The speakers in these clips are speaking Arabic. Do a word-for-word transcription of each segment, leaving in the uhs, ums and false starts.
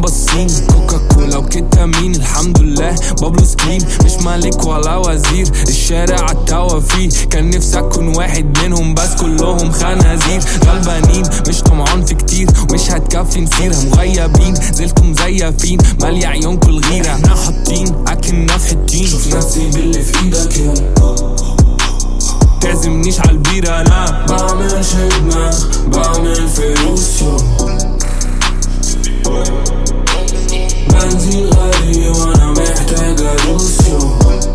باصين كوكا كولا وكيتامين. الحمد لله بابلو سكرين مش ملك ولا وزير، الشارع عالتوا فيه. كان نفسي اكون واحد منهم بس كلهم خنازير. غلبانين مش طمعان في كتير ومش هتكفي نسيرها. مغيبين زلتم مزيفين مالي عيونكوا الغيرة. احنا حاطين اكننا في حتين. شوف نفسي باللي في ايدك يا تعزمنيش عالبيرة. انا بعمل شدنا بعمل فلوس يو بنزين غالي وانا محتاج ادوس يو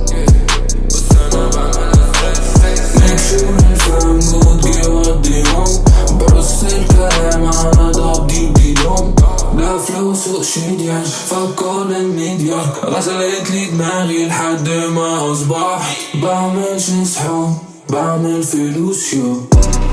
make sure نفهم جود جي ودي يوم. برص الكلام على ضب دي بدي دوم. لا فلوس وشيديان فك كل الميديا. غسلت لي دماغي لحد ما اصبح بعمل شي صحاب بعمل فلوس يو